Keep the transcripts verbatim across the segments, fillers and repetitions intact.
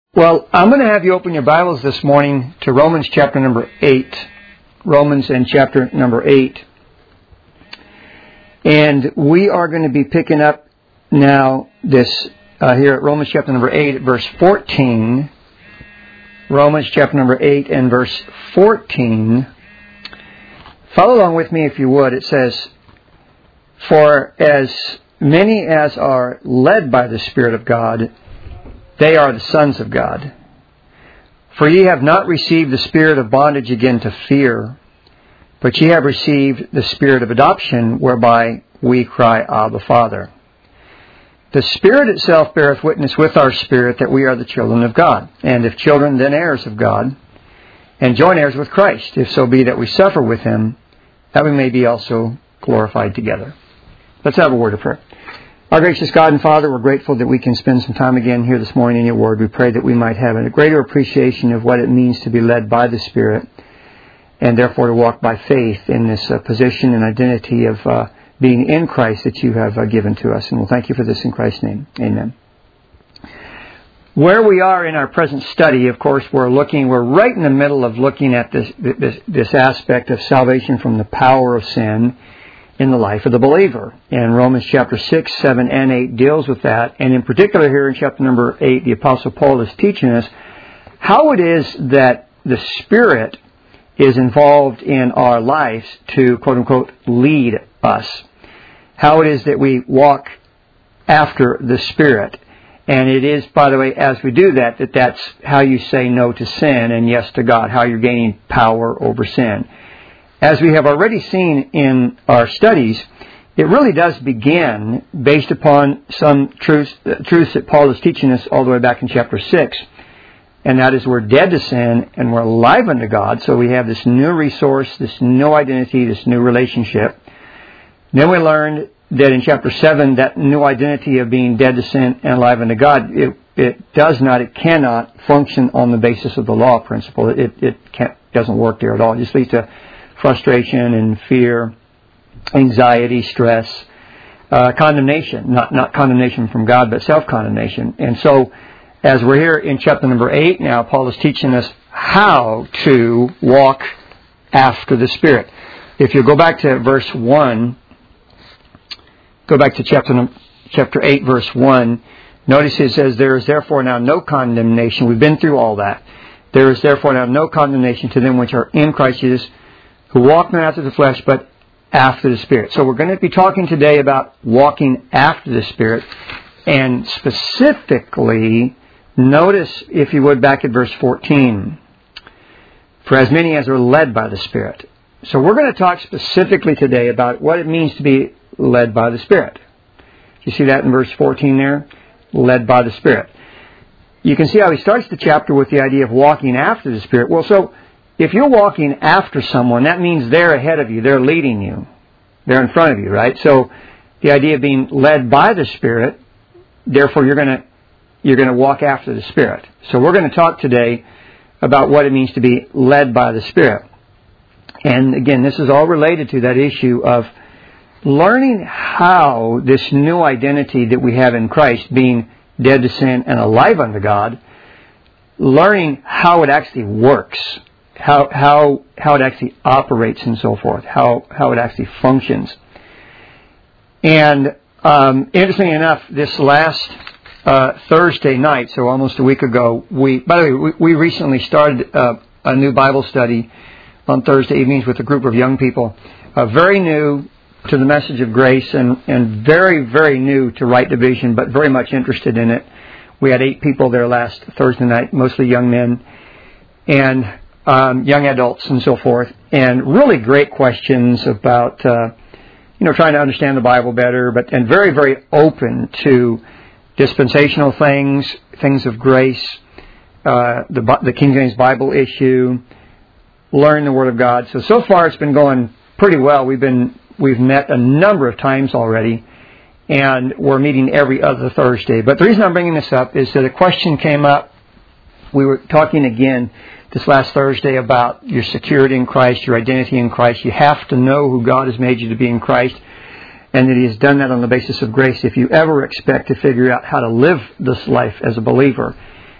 Well, I'm going to have you open your Bibles this morning to Romans chapter number eight. Romans and chapter number eight. And we are going to be picking up now this uh, here at Romans chapter number eight at verse fourteen. Romans chapter number eight and verse fourteen. Follow along with me if you would. It says, "For as many as are led by the Spirit of God, they are the sons of God. For ye have not received the spirit of bondage again to fear, but ye have received the spirit of adoption, whereby we cry, Abba, Father. The Spirit itself beareth witness with our spirit that we are the children of God. And if children, then heirs of God, and joint heirs with Christ, if so be that we suffer with Him, that we may be also glorified together." Let's have a word of prayer. Our gracious God and Father, we're grateful that we can spend some time again here this morning in Your Word. We pray that we might have a greater appreciation of what it means to be led by the Spirit, and therefore to walk by faith in this uh, position and identity of uh, being in Christ that You have uh, given to us. And we'll thank You for this in Christ's name. Amen. Where we are in our present study, of course, we're looking, we're right in the middle of looking at this, this, this aspect of salvation from the power of sin in the life of the believer. And Romans chapter six, seven, and eight deals with that. And in particular here in chapter number eight, the Apostle Paul is teaching us how it is that the Spirit is involved in our lives to, quote unquote, lead us. How it is that we walk after the Spirit. And it is, by the way, as we do that, that that's how you say no to sin and yes to God, how you're gaining power over sin. As we have already seen in our studies, it really does begin based upon some truths, uh, truths that Paul is teaching us all the way back in chapter six. And that is we're dead to sin and we're alive unto God. So we have this new resource, this new identity, this new relationship. Then we learned that in chapter seven, that new identity of being dead to sin and alive unto God, it, it does not, it cannot function on the basis of the law principle. It, it can't, doesn't work there at all. It just leads to frustration and fear, anxiety, stress, uh, condemnation. Not not condemnation from God, but self-condemnation. And so, as we're here in chapter number eight now, Paul is teaching us how to walk after the Spirit. If you go back to verse one, go back to chapter chapter eight, verse one, notice it says, "There is therefore now no condemnation." We've been through all that. "There is therefore now no condemnation to them which are in Christ Jesus, who walk not after the flesh, but after the Spirit." So we're going to be talking today about walking after the Spirit. And specifically, notice, if you would, back at verse fourteen. "For as many as are led by the Spirit." So we're going to talk specifically today about what it means to be led by the Spirit. You see that in verse fourteen there? Led by the Spirit. You can see how he starts the chapter with the idea of walking after the Spirit. Well, so if you're walking after someone, that means they're ahead of you. They're leading you. They're in front of you, right? So the idea of being led by the Spirit, therefore you're going to you're going to walk after the Spirit. So we're going to talk today about what it means to be led by the Spirit. And again, this is all related to that issue of learning how this new identity that we have in Christ, being dead to sin and alive unto God, learning how it actually works. How how how it actually operates and so forth, how how it actually functions. And um, interestingly enough, this last uh, Thursday night, so almost a week ago, we by the way we, we recently started uh, a new Bible study on Thursday evenings with a group of young people, uh, very new to the message of grace and and very very new to Right Division, but very much interested in it. We had eight people there last Thursday night, mostly young men, and Um, young adults and so forth, and really great questions about, uh, you know, trying to understand the Bible better, but and very, very open to dispensational things, things of grace, uh, the the King James Bible issue, learn the Word of God. So so far it's been going pretty well. We've been we've met a number of times already, and we're meeting every other Thursday. But the reason I'm bringing this up is that a question came up. We were talking again this last Thursday about your security in Christ, your identity in Christ. You have to know who God has made you to be in Christ, and that He has done that on the basis of grace. If you ever expect to figure out how to live this life as a believer,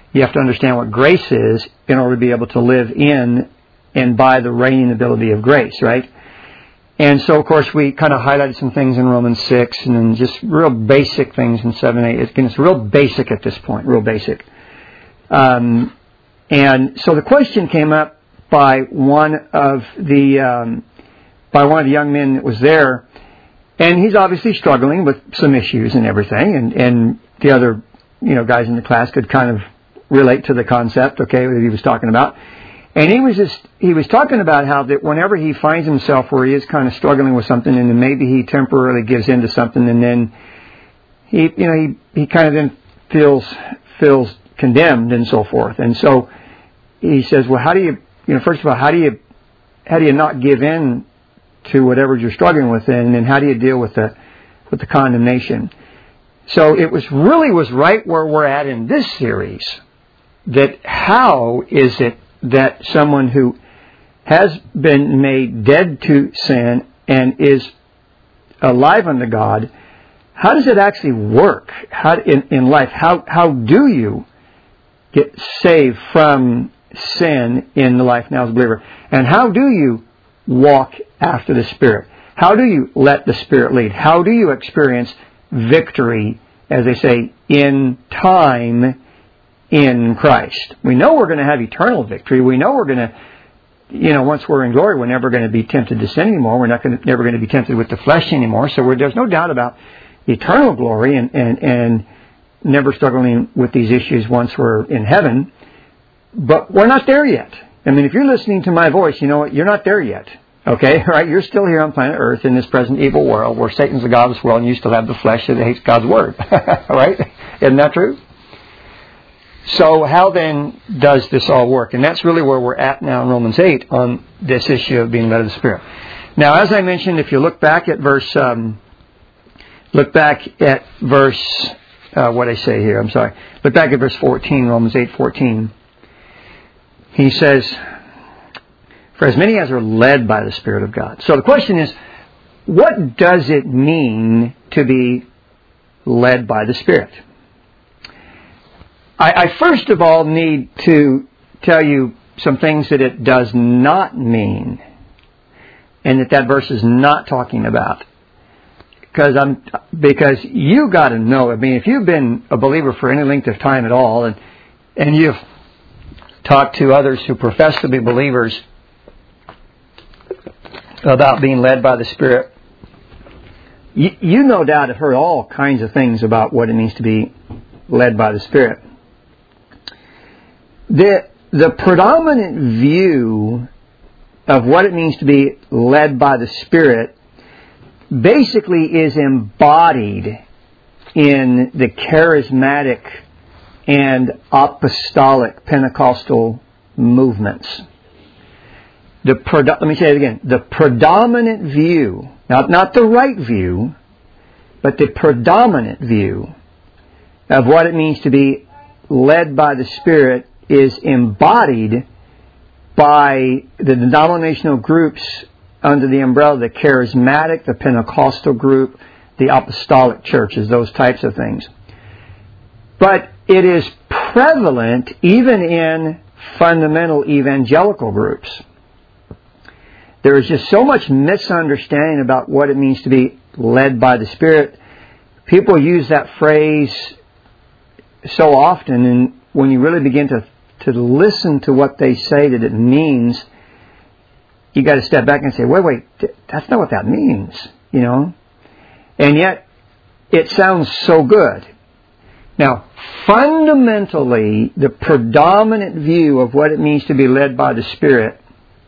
You have to understand what grace is in order to be able to live in and by the reigning ability of grace, right? And so, of course, we kind of highlighted some things in Romans six and then just real basic things in seven, eight. Again, it's real basic at this point, real basic. Um, and so the question came up by one of the um, by one of the young men that was there, and he's obviously struggling with some issues and everything, and, and the other you know guys in the class could kind of relate to the concept, okay, that he was talking about. And he was just, he was talking about how that whenever he finds himself where he is kind of struggling with something and then maybe he temporarily gives in to something and then he, you know, he, he kind of then feels, feels condemned and so forth. And so he says, well, how do you, you know, first of all, how do you, how do you not give in to whatever you're struggling with, and then how do you deal with the, with the condemnation? So it was really was right where we're at in this series, that how is it that someone who has been made dead to sin and is alive unto God, how does it actually work? How in, in life? How how do you get saved from sin in the life now as a believer? And how do you walk after the Spirit? How do you let the Spirit lead? How do you experience victory, as they say, in time in Christ? We know we're going to have eternal victory. We know we're going to, you know, once we're in glory, we're never going to be tempted to sin anymore. We're not going to, never going to be tempted with the flesh anymore. So we're, there's no doubt about eternal glory and, and, and never struggling with these issues once we're in heaven. But we're not there yet. I mean, if you're listening to my voice, you know what? You're not there yet. Okay? Right? You're still here on planet Earth in this present evil world where Satan's the God of this world and you still have the flesh that hates God's Word. Right? Isn't that true? So how then does this all work? And that's really where we're at now in Romans eight on this issue of being led of the Spirit. Now, as I mentioned, if you look back at verse, um, look back at verse, uh, what I say here, I'm sorry. Look back at verse fourteen, Romans eight fourteen. He says, for as many as are led by the Spirit of God. So the question is, what does it mean to be led by the Spirit? I first of all need to tell you some things that it does not mean, and that that verse is not talking about. Because I'm, because you got to know. I mean, if you've been a believer for any length of time at all, and and you've talked to others who profess to be believers about being led by the Spirit, you, you no doubt have heard all kinds of things about what it means to be led by the Spirit. The, the predominant view of what it means to be led by the Spirit basically is embodied in the charismatic and apostolic Pentecostal movements. The let me say it again. The predominant view, not, not the right view, but the predominant view of what it means to be led by the Spirit is embodied by the denominational groups under the umbrella of the charismatic, the Pentecostal group, the apostolic churches, those types of things. But it is prevalent even in fundamental evangelical groups. There is just so much misunderstanding about what it means to be led by the Spirit. People use that phrase so often, and when you really begin to to listen to what they say that it means, you got to step back and say, wait, wait, that's not what that means, you know? And yet, it sounds so good. Now, fundamentally, the predominant view of what it means to be led by the Spirit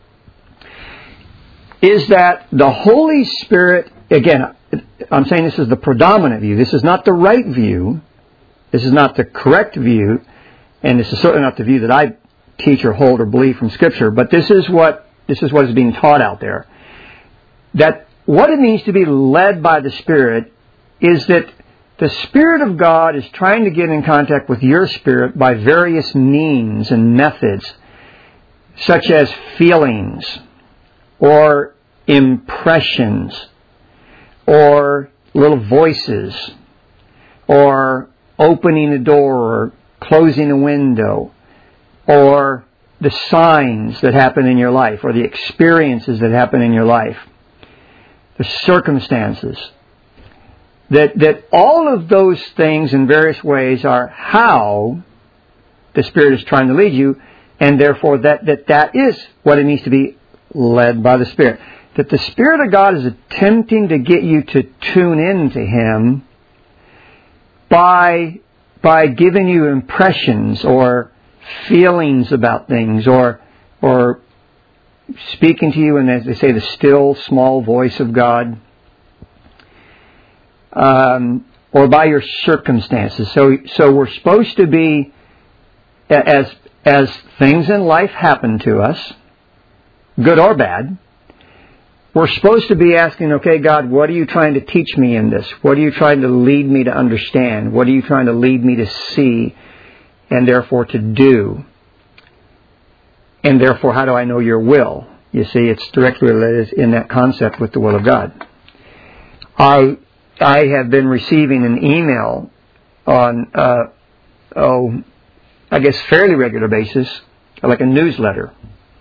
is that the Holy Spirit, again, I'm saying this is the predominant view. This is not the right view. This is not the correct view. And this is certainly not the view that I teach or hold or believe from Scripture. But this is what this is what is being taught out there. That what it means to be led by the Spirit is that the Spirit of God is trying to get in contact with your spirit by various means and methods, such as feelings, or impressions, or little voices, or opening a door, or closing a window, or the signs that happen in your life, or the experiences that happen in your life, the circumstances, that that all of those things in various ways are how the Spirit is trying to lead you, and therefore that, that that is what it means to be led by the Spirit. That the Spirit of God is attempting to get you to tune in to Him by, by giving you impressions or feelings about things, or or speaking to you in, as they say, the still, small voice of God, um, or by your circumstances. So, so we're supposed to be, as as things in life happen to us, good or bad, we're supposed to be asking, okay, God, what are you trying to teach me in this? What are you trying to lead me to understand? What are you trying to lead me to see, and therefore to do? And therefore, how do I know your will? You see, it's directly related in that concept with the will of God. I I have been receiving an email on, uh, oh, I guess fairly regular basis, like a newsletter,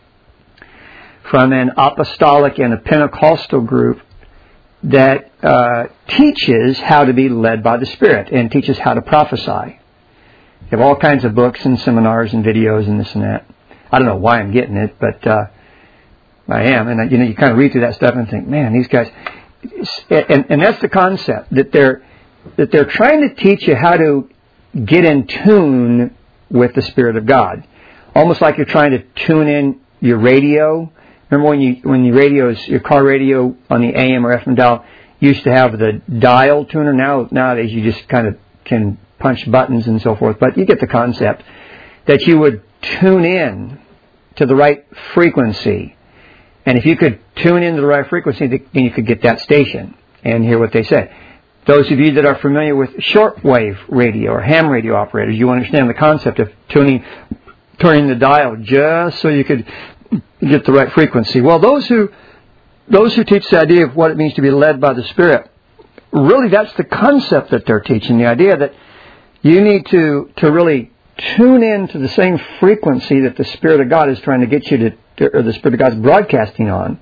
from an apostolic and a Pentecostal group that uh, teaches how to be led by the Spirit and teaches how to prophesy. They have all kinds of books and seminars and videos and this and that. I don't know why I'm getting it, but uh, I am. And you know, you kind of read through that stuff and think, man, these guys. And, and that's the concept, that they're that they're trying to teach you how to get in tune with the Spirit of God, almost like you're trying to tune in your radio. Remember when you when your radios, your car radio on the A M or F M dial used to have the dial tuner. Now nowadays you just kind of can punch buttons and so forth. But you get the concept that you would tune in to the right frequency, and if you could tune into the right frequency, then you could get that station and hear what they say. Those of you that are familiar with shortwave radio or ham radio operators, you understand the concept of tuning, turning the dial just so you could get the right frequency. Well, those who those who teach the idea of what it means to be led by the Spirit, really that's the concept that they're teaching, the idea that you need to, to really tune in to the same frequency that the Spirit of God is trying to get you to, or the Spirit of God's broadcasting on,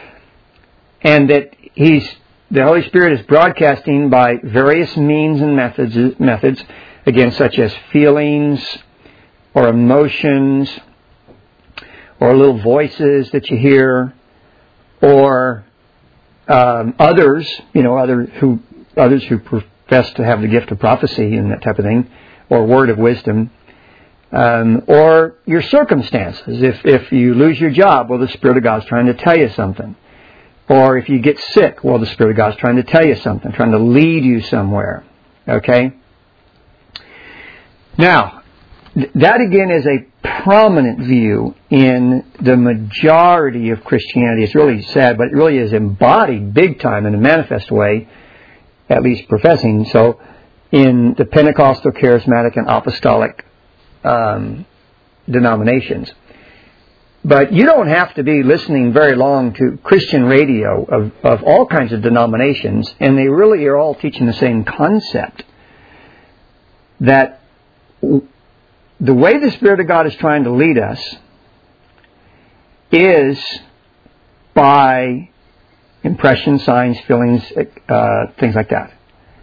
and that He's the Holy Spirit is broadcasting by various means and methods, methods, again, such as feelings or emotions, or little voices that you hear, or um, others, you know, other who others who profess to have the gift of prophecy and that type of thing, or word of wisdom, um, or your circumstances. If if you lose your job, well, the Spirit of God's trying to tell you something. Or if you get sick, well, the Spirit of God's trying to tell you something, trying to lead you somewhere. Okay? Now, th- that again is a prominent view in the majority of Christianity. It's really sad, but it really is embodied big time in a manifest way, at least professing so, in the Pentecostal, Charismatic, and Apostolic um, denominations. But you don't have to be listening very long to Christian radio of, of all kinds of denominations, and they really are all teaching the same concept. That the way the Spirit of God is trying to lead us is by impressions, signs, feelings, uh, things like that.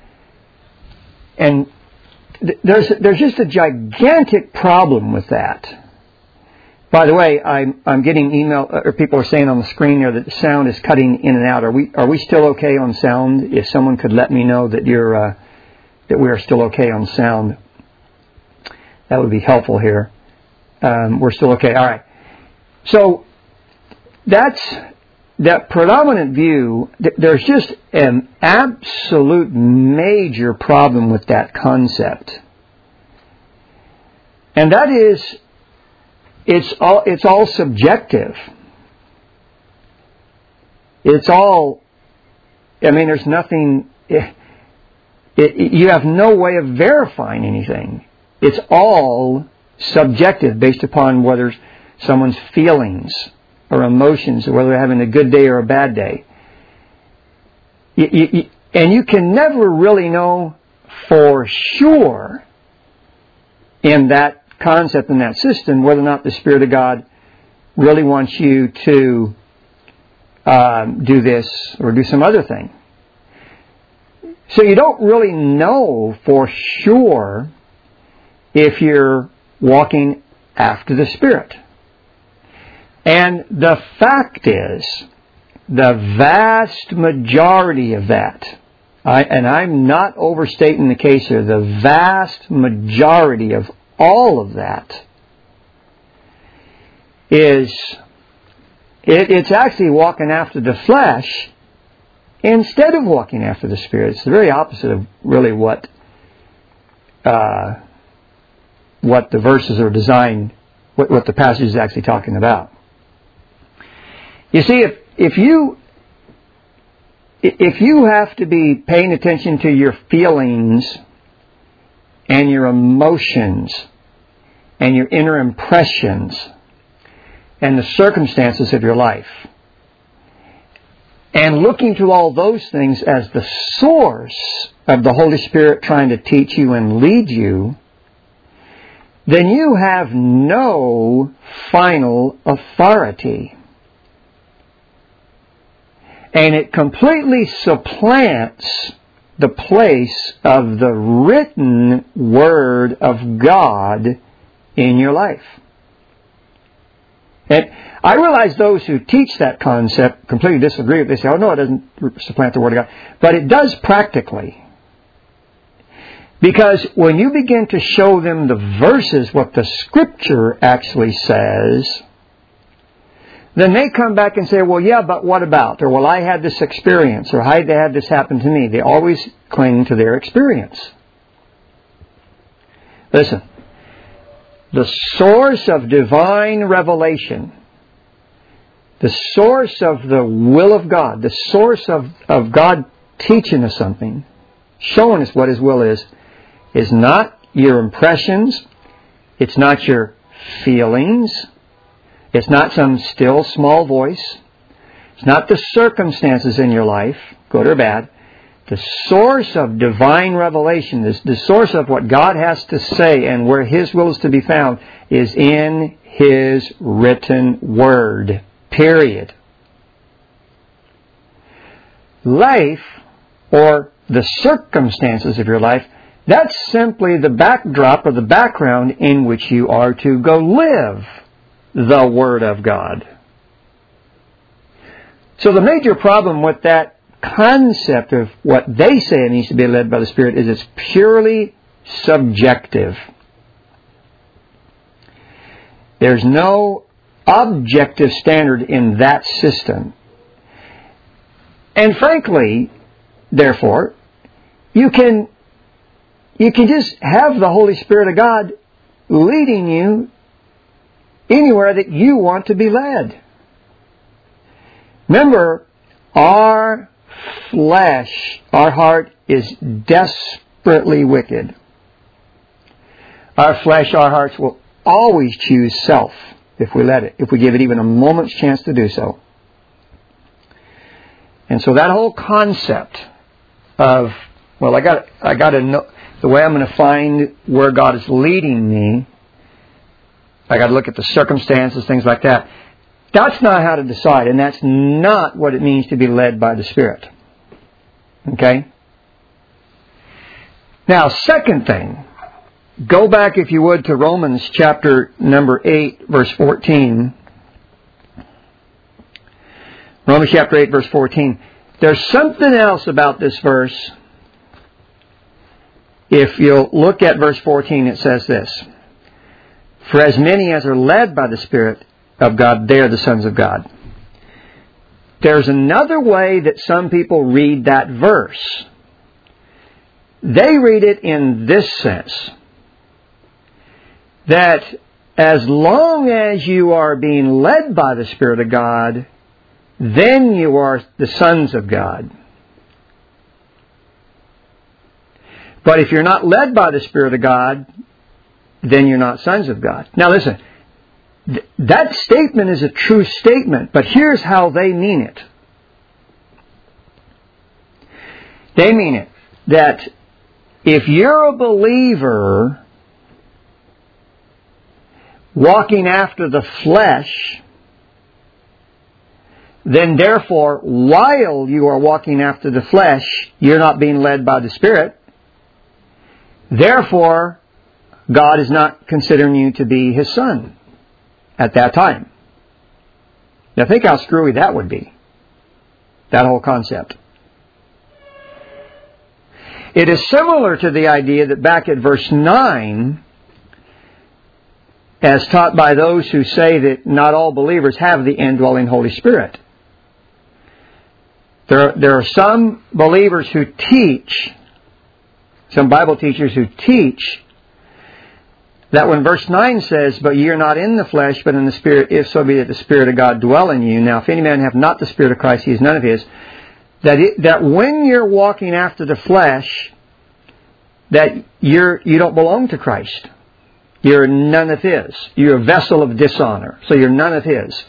And th- there's there's just a gigantic problem with that. By the way, I'm I'm getting email, or people are saying on the screen there that the sound is cutting in and out. Are we are we still okay on sound? If someone could let me know that you're uh, that we are still okay on sound, that would be helpful here. Um, we're still okay. All right. So that's that predominant view. Th- there's just an absolute major problem with that concept, and that is. It's all, it's all subjective. It's all, I mean, there's nothing, it, it, you have no way of verifying anything. It's all subjective based upon whether someone's feelings or emotions, or whether they're having a good day or a bad day. You, you, and you can never really know for sure in that concept, in that system, whether or not the Spirit of God really wants you to um, do this or do some other thing. So you don't really know for sure if you're walking after the Spirit. And the fact is, the vast majority of that, I, and I'm not overstating the case here, the vast majority of all of that is, it, it's actually walking after the flesh instead of walking after the Spirit. It's the very opposite of really what uh, what the verses are designed, what, what the passage is actually talking about. You see, if if you if you have to be paying attention to your feelings and your emotions and your inner impressions and the circumstances of your life, and looking to all those things as the source of the Holy Spirit trying to teach you and lead you, then you have no final authority. And it completely supplants the place of the written Word of God in your life. And I realize those who teach that concept completely disagree with it. They say, oh no, it doesn't supplant the Word of God. But it does practically. Because when you begin to show them the verses, what the Scripture actually says, then they come back and say, well, yeah, but what about? Or, well, I had this experience. Or, I had this happen to me. They always cling to their experience. Listen. The source of divine revelation, the source of the will of God, the source of, of God teaching us something, showing us what His will is, is not your impressions, it's not your feelings, it's not some still small voice, it's not the circumstances in your life, good or bad. The source of divine revelation, the, the source of what God has to say and where His will is to be found, is in His written Word. Period. Life, or the circumstances of your life, that's simply the backdrop or the background in which you are to go live the Word of God. So the major problem with that concept of what they say it needs to be led by the Spirit is it's purely subjective. There's no objective standard in that system. And frankly, therefore, you can you can just have the Holy Spirit of God leading you anywhere that you want to be led. Remember, our flesh, our heart is desperately wicked. Our flesh, our hearts will always choose self if we let it, if we give it even a moment's chance to do so. And so that whole concept of, well, I got, I got to know the way I'm going to find where God is leading me. I got to look at the circumstances, things like that. That's not how to decide, and that's not what it means to be led by the Spirit. Okay? Now, second thing, go back, if you would, to Romans chapter number eight, verse fourteen. Romans chapter eight, verse fourteen. There's something else about this verse. If you'll look at verse fourteen, it says this. For as many as are led by the Spirit of God, they are the sons of God. There's another way that some people read that verse. They read it in this sense. That as long as you are being led by the Spirit of God, then you are the sons of God. But if you're not led by the Spirit of God, then you're not sons of God. Now listen, th- that statement is a true statement, but here's how they mean it. They mean it that if you're a believer walking after the flesh, then therefore, while you are walking after the flesh, you're not being led by the Spirit. Therefore, God is not considering you to be His son at that time. Now think how screwy that would be. That whole concept. It is similar to the idea that back at verse nine, as taught by those who say that not all believers have the indwelling Holy Spirit. There, there are some believers who teach, some Bible teachers who teach, that when verse nine says, but ye are not in the flesh, but in the Spirit, if so be that the Spirit of God dwell in you. Now, if any man have not the Spirit of Christ, he is none of his. That it, that when you're walking after the flesh, that you're you don't belong to Christ. You're none of His. You're a vessel of dishonor. So you're none of His.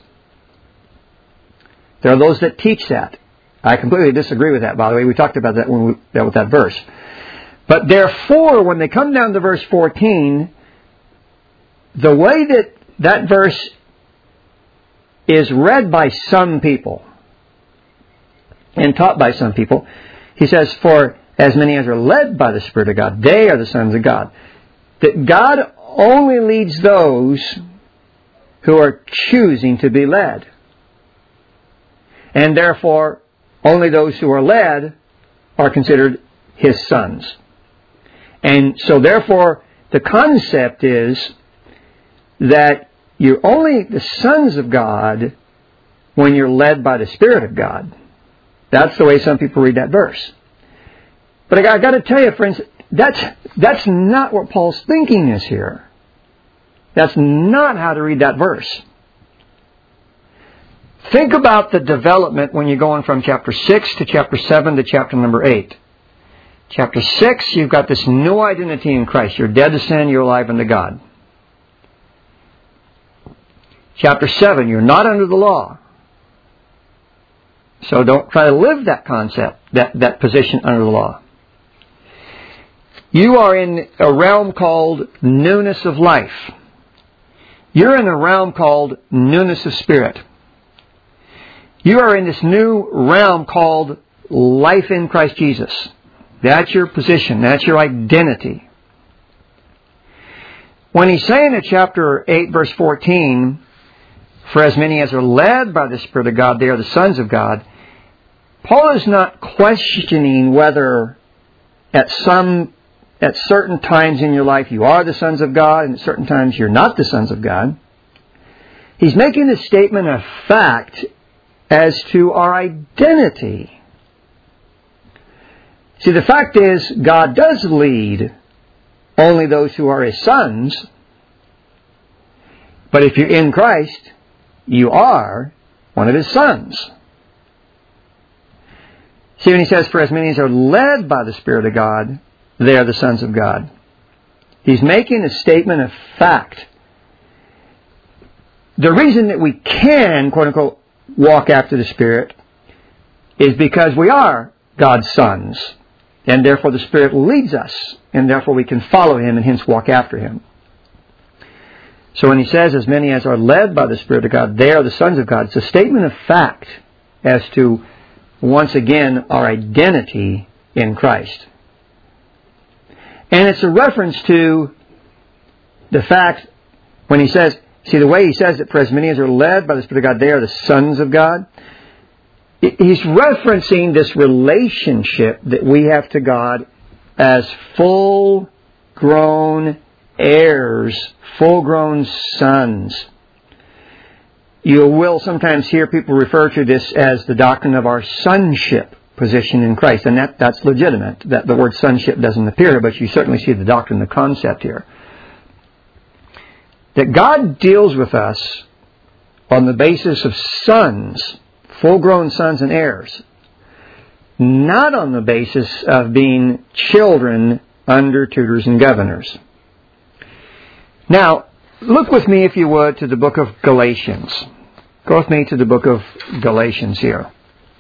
There are those that teach that. I completely disagree with that, by the way. We talked about that when we dealt with that verse. But therefore, when they come down to verse fourteen, the way that that verse is read by some people and taught by some people, he says, for as many as are led by the Spirit of God, they are the sons of God. That God only leads those who are choosing to be led. And therefore, only those who are led are considered His sons. And so therefore, the concept is that you're only the sons of God when you're led by the Spirit of God. That's the way some people read that verse. But I got to tell you, friends, that's that's not what Paul's thinking is here. That's not how to read that verse. Think about the development when you're going from chapter six to chapter seven to chapter number eight. Chapter six, you've got this new identity in Christ. You're dead to sin, you're alive unto God. Chapter seven, you're not under the law. So don't try to live that concept, that, that position under the law. You are in a realm called newness of life. You're in a realm called newness of spirit. You are in this new realm called life in Christ Jesus. That's your position. That's your identity. When he's saying in chapter eight, verse fourteen, for as many as are led by the Spirit of God, they are the sons of God, Paul is not questioning whether at some at certain times in your life you are the sons of God and at certain times you're not the sons of God. He's making a statement of fact as to our identity. See, the fact is, God does lead only those who are His sons. But if you're in Christ, you are one of His sons. See, when he says, for as many as are led by the Spirit of God, they are the sons of God. He's making a statement of fact. The reason that we can, quote unquote, walk after the Spirit is because we are God's sons. And therefore the Spirit leads us. And therefore we can follow Him and hence walk after Him. So when he says, as many as are led by the Spirit of God, they are the sons of God, it's a statement of fact as to, once again, our identity in Christ. And it's a reference to the fact when he says, see the way he says it, for as many as are led by the Spirit of God, they are the sons of God. He's referencing this relationship that we have to God as full-grown heirs, full-grown sons. You will sometimes hear people refer to this as the doctrine of our sonship position in Christ, and that, that's legitimate. That the word sonship doesn't appear, but you certainly see the doctrine, the concept here. That God deals with us on the basis of sons, full-grown sons and heirs, not on the basis of being children under tutors and governors. Now, look with me, if you would, to the book of Galatians. Go with me to the book of Galatians here.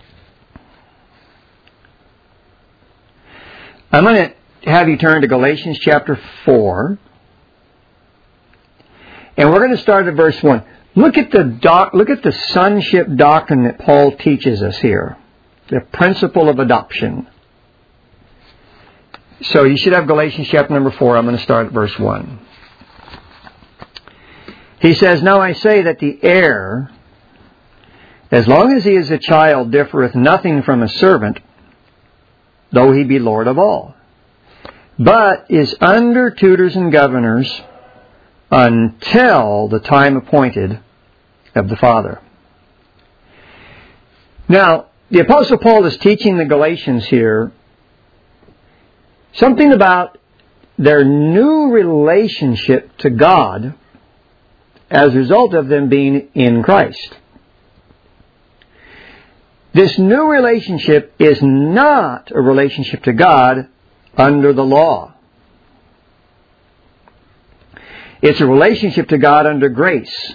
I'm going to have you turn to Galatians chapter four. And we're going to start at verse one. Look at the doc, look at the sonship doctrine that Paul teaches us here. The principle of adoption. So you should have Galatians chapter number four. I'm going to start at verse one. He says, "Now I say that the heir, as long as he is a child, differeth nothing from a servant, though he be Lord of all, but is under tutors and governors until the time appointed of the Father." Now, the Apostle Paul is teaching the Galatians here something about their new relationship to God as a result of them being in Christ. This new relationship is not a relationship to God under the law. It's a relationship to God under grace.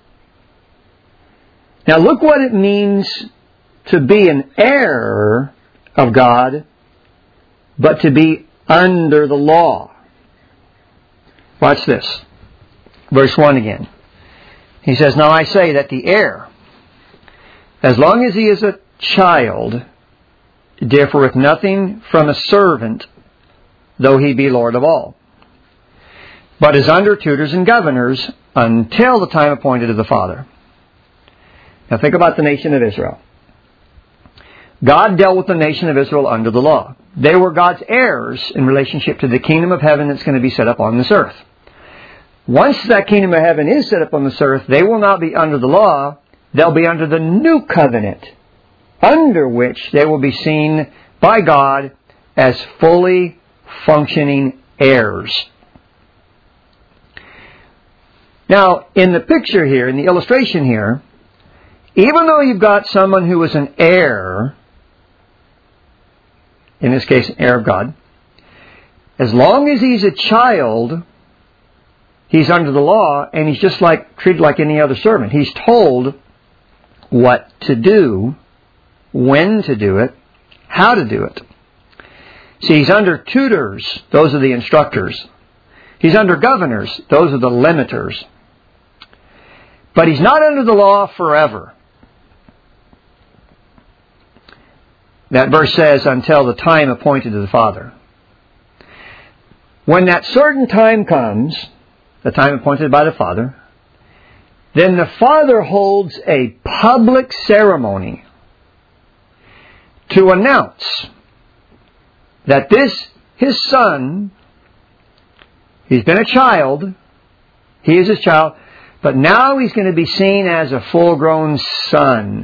Now look what it means to be an heir of God, but to be under the law. Watch this. Verse one again. He says, "Now I say that the heir, as long as he is a child, differeth nothing from a servant, though he be Lord of all, but is under tutors and governors until the time appointed of the Father." Now think about the nation of Israel. God dealt with the nation of Israel under the law. They were God's heirs in relationship to the kingdom of heaven that's going to be set up on this earth. Once that kingdom of heaven is set up on this earth, they will not be under the law. They'll be under the new covenant, under which they will be seen by God as fully functioning heirs. Now, in the picture here, in the illustration here, even though you've got someone who is an heir, in this case, an heir of God, as long as he's a child, he's under the law, and he's just like treated like any other servant. He's told what to do, when to do it, how to do it. See, he's under tutors. Those are the instructors. He's under governors. Those are the limiters. But he's not under the law forever. That verse says, until the time appointed to the Father. When that certain time comes, the time appointed by the Father, then the Father holds a public ceremony to announce that this, his Son, he's been a child, he is his child, but now he's going to be seen as a full-grown son.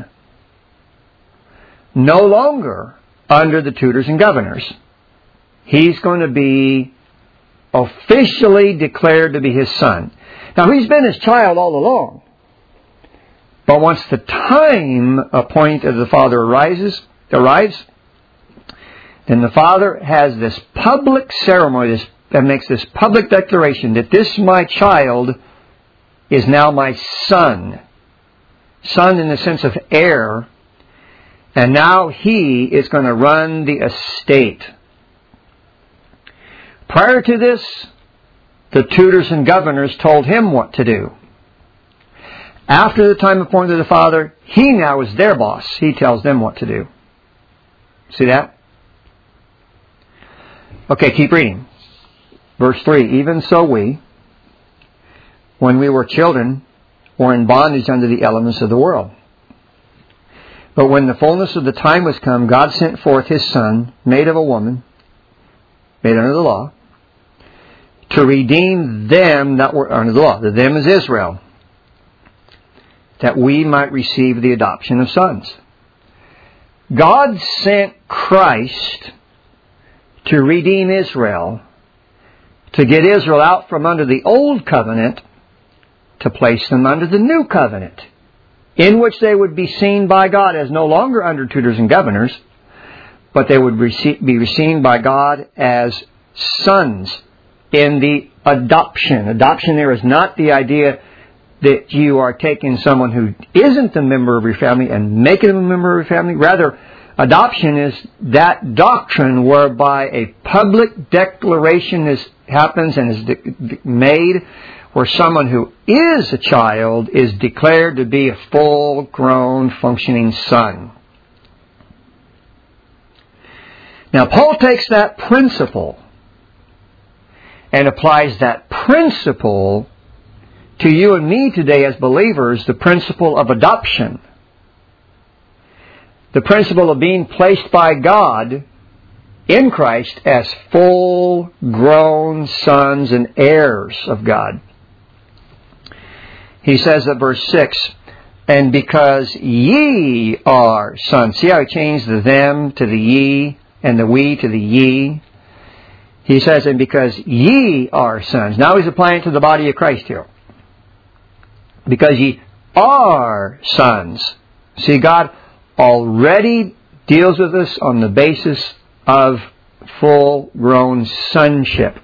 No longer under the tutors and governors. He's going to be officially declared to be his son. Now, he's been his child all along. But once the time appointed of the Father arises, arrives, then the Father has this public ceremony this, that makes this public declaration that this, my child, is now my son. Son in the sense of heir. And now he is going to run the estate. Prior to this, the tutors and governors told him what to do. After the time appointed to the Father, he now is their boss. He tells them what to do. See that? Okay, keep reading. Verse three, even so we, when we were children, were in bondage under the elements of the world. But when the fullness of the time was come, God sent forth His Son, made of a woman, made under the law, to redeem them that were under the law. The them is Israel. That we might receive the adoption of sons. God sent Christ to redeem Israel, to get Israel out from under the old covenant, to place them under the new covenant, in which they would be seen by God as no longer under tutors and governors, but they would be seen by God as sons in the adoption. Adoption there is not the idea that you are taking someone who isn't a member of your family and making them a member of your family. Rather, adoption is that doctrine whereby a public declaration is, happens and is made, where someone who is a child is declared to be a full-grown, functioning son. Now, Paul takes that principle and applies that principle to you and me today as believers, the principle of adoption. The principle of being placed by God in Christ as full-grown sons and heirs of God. He says at verse six, and because ye are sons. See how he changed the them to the ye and the we to the ye? He says, and because ye are sons. Now he's applying it to the body of Christ here. Because ye are sons. See, God already deals with us on the basis of full-grown sonship.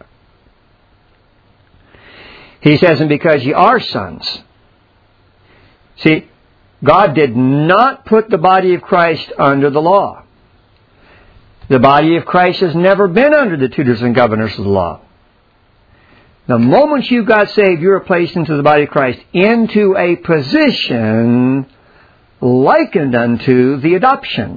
He says, and because ye are sons. See, God did not put the body of Christ under the law. The body of Christ has never been under the tutors and governors of the law. The moment you got saved, you were placed into the body of Christ, into a position likened unto the adoption.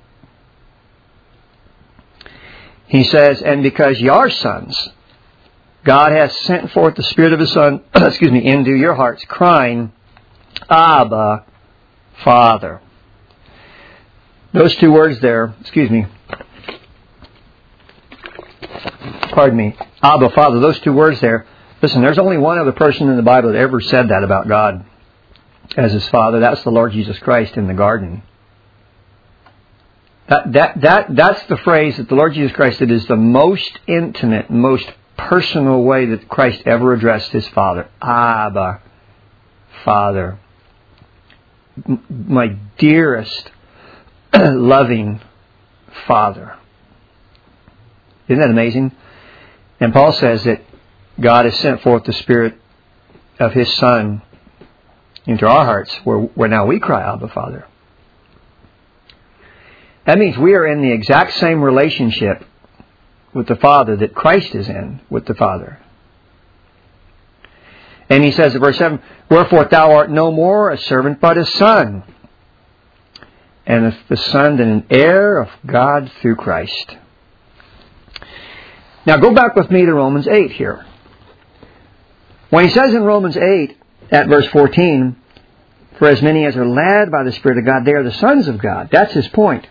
He says, and because ye are sons, God has sent forth the Spirit of His Son, excuse me, into your hearts, crying, Abba, Father. Those two words there, excuse me, pardon me, Abba, Father, those two words there. Listen, there's only one other person in the Bible that ever said that about God as His Father. That's the Lord Jesus Christ in the garden. That, that, that, that's the phrase that the Lord Jesus Christ did is the most intimate, most personal way that Christ ever addressed His Father. Abba, Father. My dearest, loving Father. Isn't that amazing? And Paul says that God has sent forth the Spirit of His Son into our hearts, where, where now we cry, Abba, Father. That means we are in the exact same relationship with the Father that Christ is in with the Father. And he says in verse seven, wherefore thou art no more a servant but a son. And if the son, then an heir of God through Christ. Now go back with me to Romans eight here. When he says in Romans eight, at verse fourteen, for as many as are led by the Spirit of God, they are the sons of God. That's his point.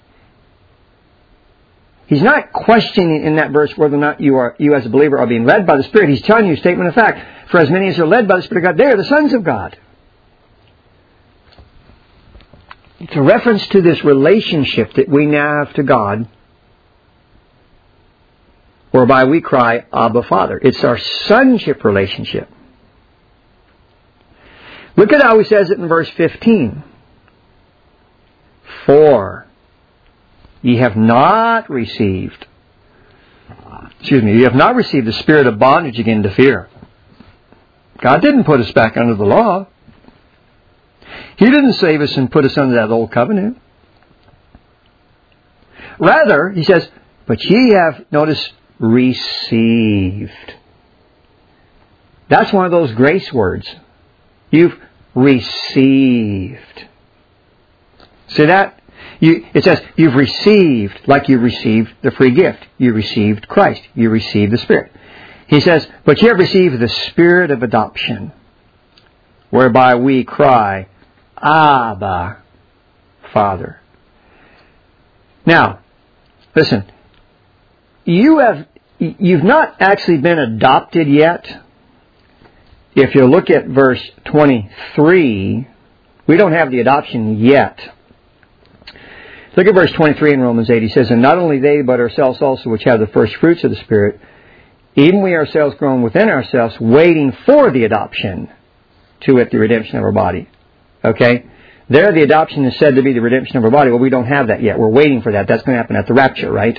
He's not questioning in that verse whether or not you are you as a believer are being led by the Spirit. He's telling you a statement of fact. For as many as are led by the Spirit of God, they are the sons of God. It's a reference to this relationship that we now have to God, whereby we cry, Abba, Father. It's our sonship relationship. Look at how he says it in verse fifteen. For ye have not received, excuse me, ye have not received the spirit of bondage again to fear. God didn't put us back under the law. He didn't save us and put us under that old covenant. Rather, he says, but ye have, notice, received. That's one of those grace words. You've received. See that? You, it says, you've received, like you received the free gift. You received Christ. You received the Spirit. He says, but you have received the Spirit of adoption, whereby we cry, Abba, Father. Now, listen, you have, you've not actually been adopted yet. If you look at verse twenty-three, we don't have the adoption yet. Look at verse twenty-three in Romans eight. He says, and not only they, but ourselves also, which have the first fruits of the Spirit, even we ourselves grown within ourselves, waiting for the adoption, to it the redemption of our body. Okay? There the adoption is said to be the redemption of our body. Well, we don't have that yet. We're waiting for that. That's going to happen at the rapture, right?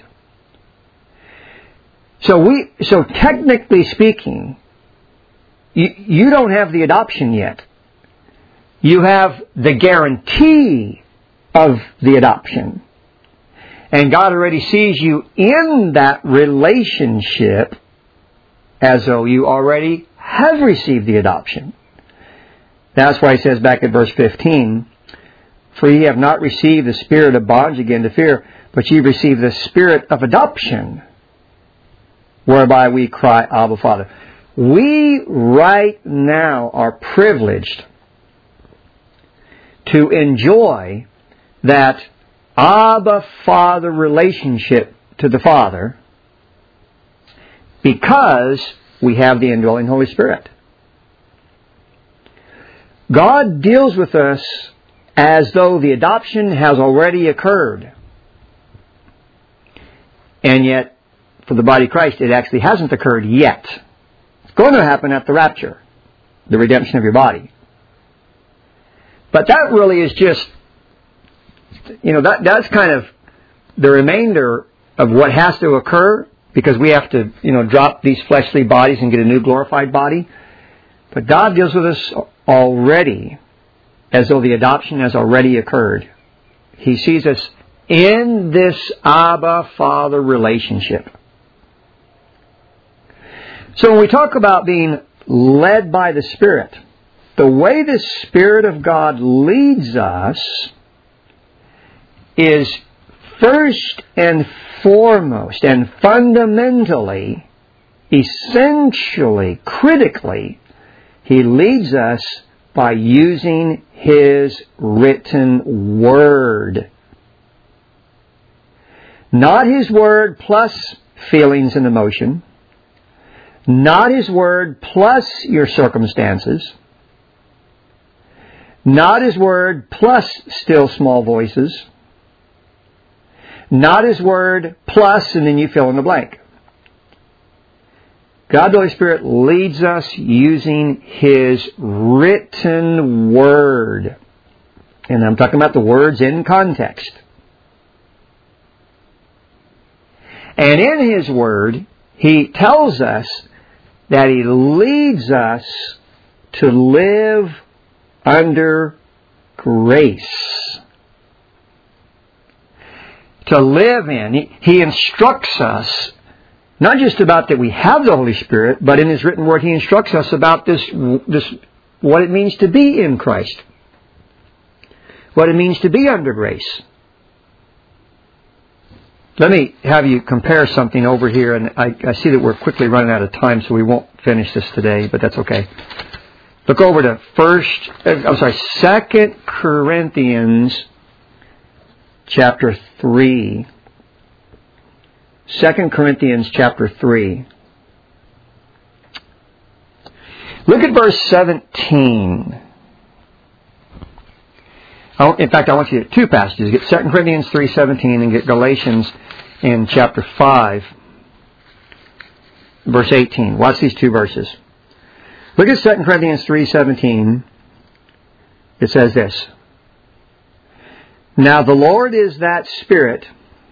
So we, so technically speaking, you, you don't have the adoption yet. You have the guarantee of the adoption. And God already sees you in that relationship as though you already have received the adoption. That's why he says back at verse fifteen, for ye have not received the spirit of bondage again to fear, but ye received the spirit of adoption, whereby we cry, Abba, Father. We right now are privileged to enjoy that Abba, Father relationship to the Father because we have the indwelling Holy Spirit. God deals with us as though the adoption has already occurred. And yet, for the body of Christ, it actually hasn't occurred yet. It's going to happen at the rapture, the redemption of your body. But that really is just, you know, that that's kind of the remainder of what has to occur, because we have to, you know, drop these fleshly bodies and get a new glorified body. But God deals with us already as though the adoption has already occurred. He sees us in this Abba Father relationship. So when we talk about being led by the Spirit, the way the Spirit of God leads us is first and foremost and fundamentally, essentially, critically, He leads us by using His written Word. Not His Word plus feelings and emotion. Not His Word plus your circumstances. Not His Word plus still small voices. Not His Word plus, and then you fill in the blank. God the Holy Spirit leads us using His written Word. And I'm talking about the words in context. And in His Word, He tells us that He leads us to live under grace. To live in. He, he instructs us, not just about that we have the Holy Spirit, but in His written Word He instructs us about this, this, what it means to be in Christ. What it means to be under grace. Let me have you compare something over here, and I, I see that we're quickly running out of time, so we won't finish this today, but that's okay. Look over to first, I'm sorry, Second Corinthians chapter three. Second Corinthians chapter three. Look at verse seventeen. Oh, in fact, I want you to get two passages. Get Second Corinthians three seventeen and get Galatians in chapter five, verse eighteen. Watch these two verses. Look at Second Corinthians three seventeen. It says this. Now the Lord is that Spirit,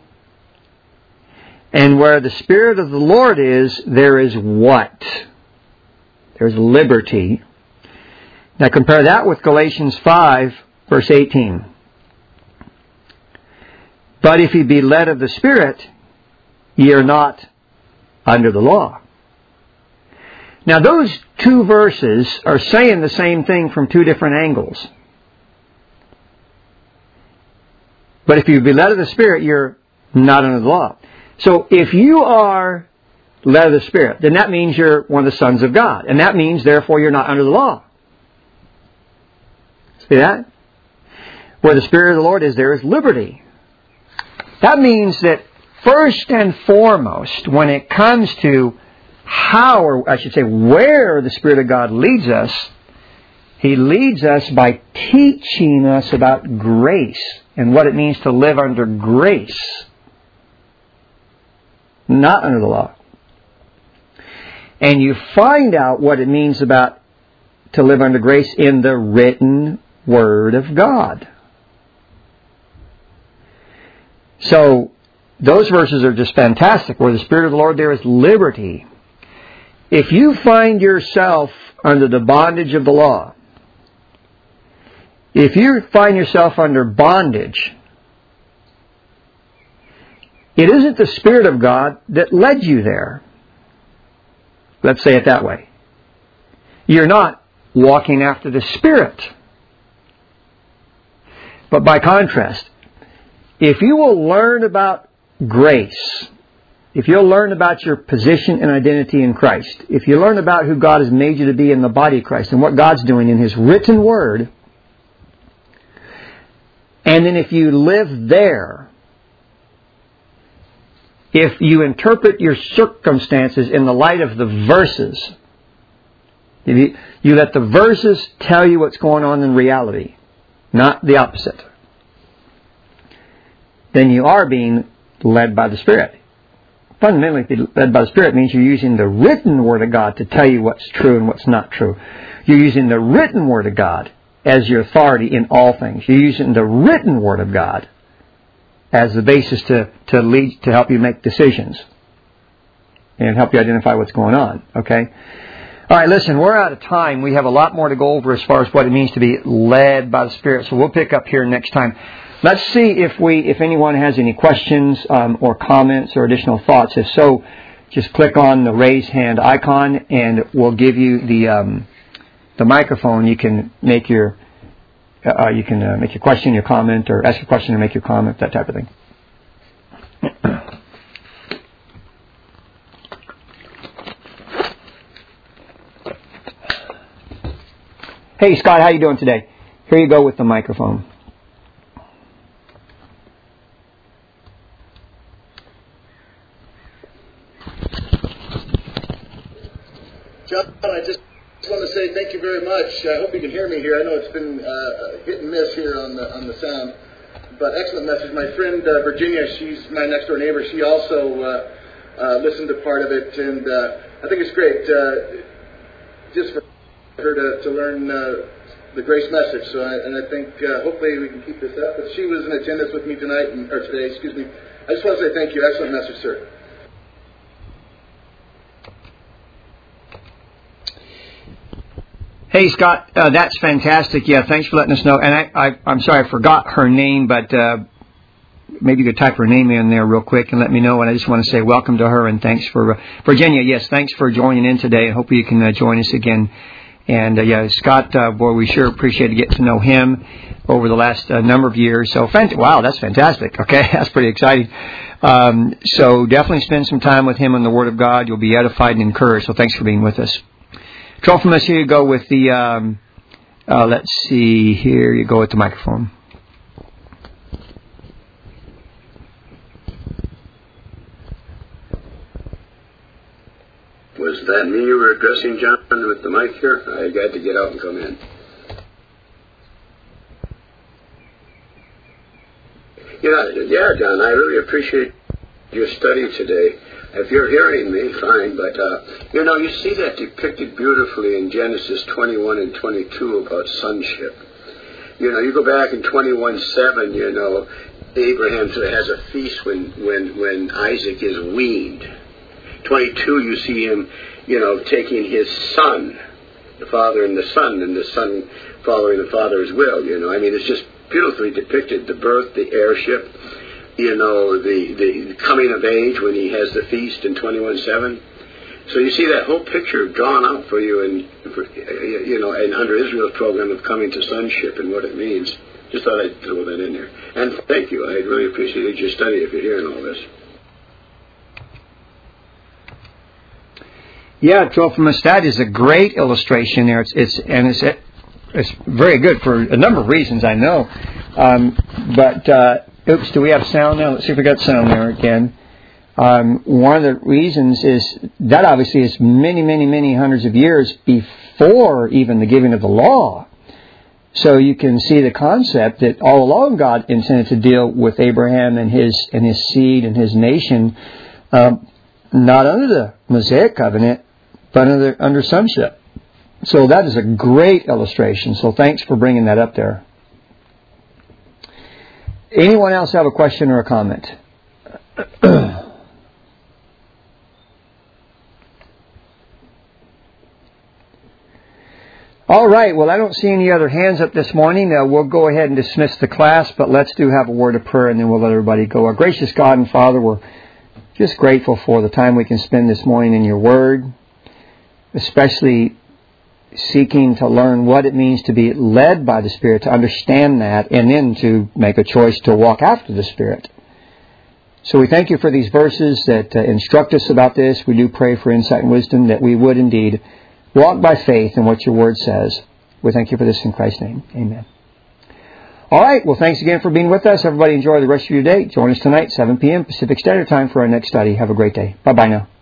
and where the Spirit of the Lord is, there is what? There's liberty. Now compare that with Galatians five, verse eighteen. But if ye be led of the Spirit, ye are not under the law. Now those two verses are saying the same thing from two different angles. But if you be led of the Spirit, you're not under the law. So if you are led of the Spirit, then that means you're one of the sons of God. And that means, therefore, you're not under the law. See that? Where the Spirit of the Lord is, there is liberty. That means that first and foremost, when it comes to how, or I should say where the Spirit of God leads us, He leads us by teaching us about grace and what it means to live under grace, not under the law. And you find out what it means about to live under grace in the written Word of God. So, those verses are just fantastic. Where the Spirit of the Lord, there is liberty. If you find yourself under the bondage of the law, if you find yourself under bondage, it isn't the Spirit of God that led you there. Let's say it that way. you're not walking after the Spirit. But by contrast, if you will learn about grace, if you'll learn about your position and identity in Christ, if you learn about who God has made you to be in the body of Christ and what God's doing in His written Word, and then if you live there, if you interpret your circumstances in the light of the verses, if you, you let the verses tell you what's going on in reality, not the opposite, then you are being led by the Spirit. Fundamentally, be led by the Spirit means you're using the written Word of God to tell you what's true and what's not true. You're using the written Word of God as your authority in all things. You're using the written Word of God as the basis to, to lead, to help you make decisions and help you identify what's going on. Okay? All right, listen, we're out of time. We have a lot more to go over as far as what it means to be led by the Spirit. So we'll pick up here next time. Let's see if we, if anyone has any questions um, or comments or additional thoughts. If so, just click on the raise hand icon, and we'll give you the um, the microphone. You can make your uh, you can uh, make your question, your comment, or ask a question and make your comment, that type of thing. Hey Scott, how you doing today? Here you go with the microphone. John, I just want to say thank you very much. I hope you can hear me here. I know it's been uh, hit and miss here on the on the sound, but excellent message. My friend uh, Virginia, she's my next door neighbor. She also uh, uh, listened to part of it, and uh, I think it's great uh, just for her to, to learn uh, the grace message. So, I, and I think uh, hopefully we can keep this up. But she was in attendance with me tonight and, or today. Excuse me. I just want to say thank you. Excellent message, sir. Hey, Scott, uh, that's fantastic. Yeah, thanks for letting us know. And I, I, I'm sorry, I forgot her name, but uh, maybe you could type her name in there real quick and let me know. And I just want to say welcome to her and thanks for, uh, Virginia, yes, thanks for joining in today. I hope you can uh, join us again. And, uh, yeah, Scott, uh, boy, we sure appreciate getting to know him over the last uh, number of years. So, fant- wow, that's fantastic. Okay, that's pretty exciting. Um, so definitely spend some time with him in the Word of God. You'll be edified and encouraged. So thanks for being with us. Trophimus, here you go with the, um, uh, let's see, here you go with the microphone. Was that me you were addressing, John, with the mic here? I got to get out and come in. Yeah, yeah, John, I really appreciate your study today. If you're hearing me, fine, but, uh, you know, you see that depicted beautifully in Genesis twenty-one and twenty-two about sonship. You know, you go back in twenty-one seven, you know, Abraham has a feast when, when, when Isaac is weaned. twenty-two, you see him, you know, taking his son, the father and the son, and the son following the father's will, you know. I mean, it's just beautifully depicted, the birth, the heirship, you know, the, the coming of age when he has the feast in twenty-one seven. So you see that whole picture drawn out for you, and for, you know, and under Israel's program of coming to sonship and what it means. Just thought I'd throw that in there. And thank you. I really appreciated your study if you're hearing all this. Yeah, Trophimus, that is a great illustration there. It's, it's and it's it's very good for a number of reasons, I know. Um, but uh, oops, do we have sound now? Let's see if we got sound there again. Um, one of the reasons is that obviously is many, many, many hundreds of years before even the giving of the law. So you can see the concept that all along God intended to deal with Abraham and his and his seed and his nation, um, not under the Mosaic covenant, but under under sonship. So that is a great illustration. So thanks for bringing that up there. Anyone else have a question or a comment? All right. Well, I don't see any other hands up this morning. Uh, we'll go ahead and dismiss the class, but let's do have a word of prayer, and then we'll let everybody go. Our gracious God and Father, we're just grateful for the time we can spend this morning in your Word, especially seeking to learn what it means to be led by the Spirit, to understand that, and then to make a choice to walk after the Spirit. So we thank you for these verses that uh, instruct us about this. We do pray for insight and wisdom that we would indeed walk by faith in what your Word says. We thank you for this in Christ's name. Amen. All right. Well, thanks again for being with us. Everybody enjoy the rest of your day. Join us tonight, seven p.m. Pacific Standard Time for our next study. Have a great day. Bye-bye now.